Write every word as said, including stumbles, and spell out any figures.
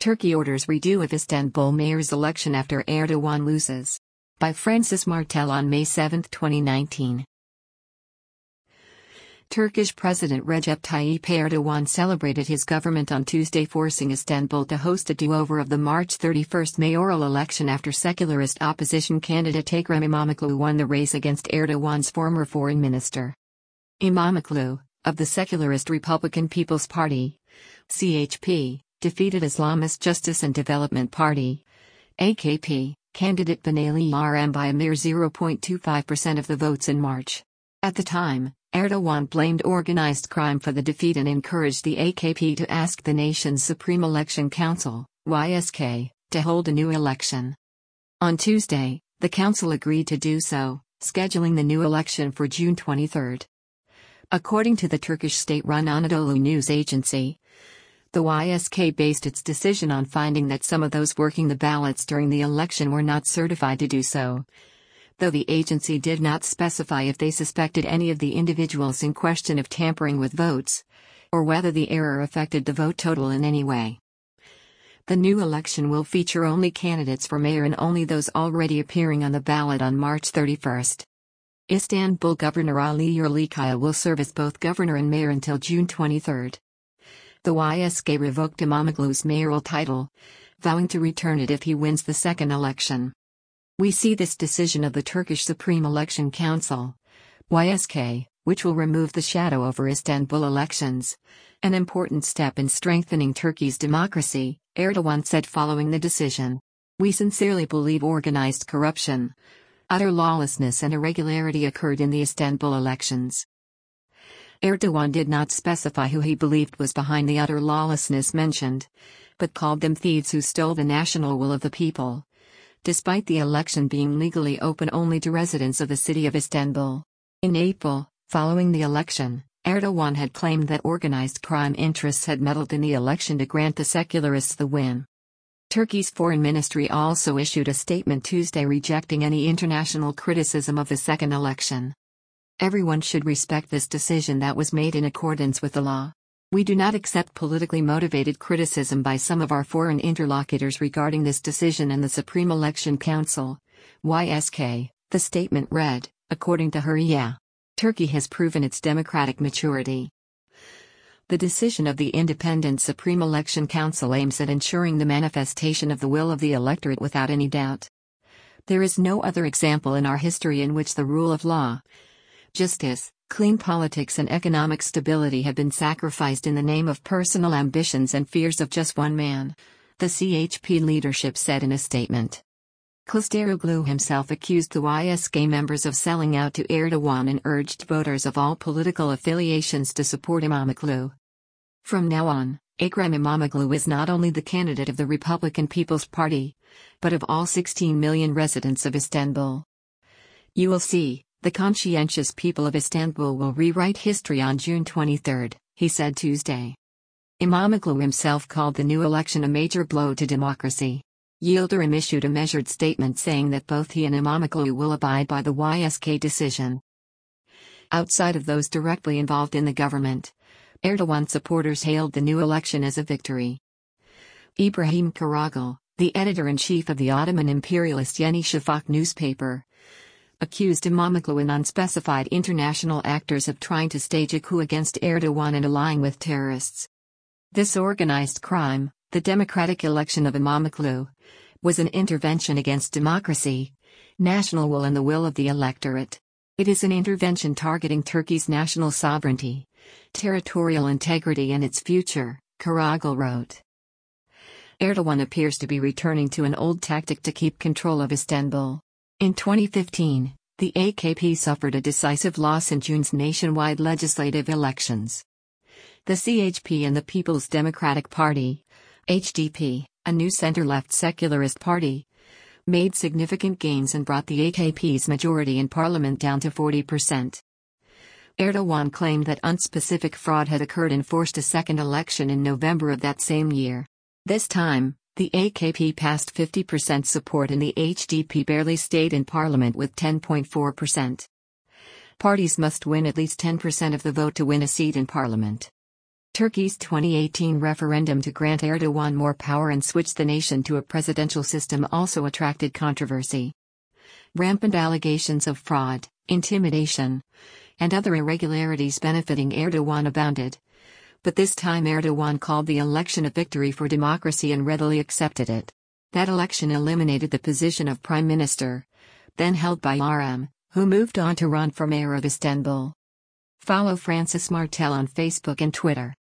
Turkey orders redo of Istanbul mayor's election after Erdogan loses. By Francis Martel on May seventh, twenty nineteen. Turkish President Recep Tayyip Erdogan celebrated his government on Tuesday, forcing Istanbul to host a do-over of the March thirty-first mayoral election after secularist opposition candidate Ekrem İmamoğlu won the race against Erdogan's former foreign minister. İmamoğlu, of the secularist Republican People's Party, C H P, defeated Islamist Justice and Development Party, A K P, candidate Binali Yildirim by a mere zero point two five percent of the votes in March. At the time, Erdogan blamed organized crime for the defeat and encouraged the A K P to ask the nation's Supreme Election Council, Y S K, to hold a new election. On Tuesday, the council agreed to do so, scheduling the new election for June twenty-third. According to the Turkish state-run Anadolu news agency, the Y S K based its decision on finding that some of those working the ballots during the election were not certified to do so, though the agency did not specify if they suspected any of the individuals in question of tampering with votes, or whether the error affected the vote total in any way. The new election will feature only candidates for mayor and only those already appearing on the ballot on March thirty-first. Istanbul Governor Ali Yerlikaya will serve as both governor and mayor until June twenty-third. The Y S K revoked İmamoğlu's mayoral title, vowing to return it if he wins the second election. We see this decision of the Turkish Supreme Election Council, Y S K, which will remove the shadow over Istanbul elections, an important step in strengthening Turkey's democracy, Erdogan said following the decision. We sincerely believe organized corruption, utter lawlessness and irregularity occurred in the Istanbul elections. Erdogan did not specify who he believed was behind the utter lawlessness mentioned, but called them thieves who stole the national will of the people, despite the election being legally open only to residents of the city of Istanbul. In April, following the election, Erdogan had claimed that organized crime interests had meddled in the election to grant the secularists the win. Turkey's foreign ministry also issued a statement Tuesday rejecting any international criticism of the second election. Everyone should respect this decision that was made in accordance with the law. We do not accept politically motivated criticism by some of our foreign interlocutors regarding this decision and the Supreme Election Council, Y S K, the statement read, according to Hurriya. Turkey has proven its democratic maturity. The decision of the Independent Supreme Election Council aims at ensuring the manifestation of the will of the electorate without any doubt. There is no other example in our history in which the rule of law, justice, clean politics and economic stability have been sacrificed in the name of personal ambitions and fears of just one man, the C H P leadership said in a statement. Kılıçdaroğlu himself accused the Y S K members of selling out to Erdogan and urged voters of all political affiliations to support İmamoğlu. From now on, Ekrem İmamoğlu is not only the candidate of the Republican People's Party, but of all sixteen million residents of Istanbul. You will see, the conscientious people of Istanbul will rewrite history on June twenty-third, he said Tuesday. İmamoğlu himself called the new election a major blow to democracy. Yildirim issued a measured statement saying that both he and İmamoğlu will abide by the Y S K decision. Outside of those directly involved in the government, Erdogan supporters hailed the new election as a victory. Ibrahim Karagül, the editor-in-chief of the Ottoman imperialist Yeni Şafak newspaper, accused İmamoğlu and unspecified international actors of trying to stage a coup against Erdogan and allying with terrorists. This organized crime, the democratic election of İmamoğlu, was an intervention against democracy, national will and the will of the electorate. It is an intervention targeting Turkey's national sovereignty, territorial integrity and its future, Karagül wrote. Erdogan appears to be returning to an old tactic to keep control of Istanbul. In twenty fifteen, the A K P suffered a decisive loss in June's nationwide legislative elections. The C H P and the People's Democratic Party, H D P, a new center-left secularist party, made significant gains and brought the A K P's majority in parliament down to forty percent. Erdogan claimed that unspecific fraud had occurred and forced a second election in November of that same year. This time, the A K P passed fifty percent support and the H D P barely stayed in parliament with ten point four percent. Parties must win at least ten percent of the vote to win a seat in parliament. Turkey's twenty eighteen referendum to grant Erdogan more power and switch the nation to a presidential system also attracted controversy. Rampant allegations of fraud, intimidation, and other irregularities benefiting Erdogan abounded. But this time Erdogan called the election a victory for democracy and readily accepted it. That election eliminated the position of prime minister, then held by Muharrem, who moved on to run for mayor of Istanbul. Follow Francis Martel on Facebook and Twitter.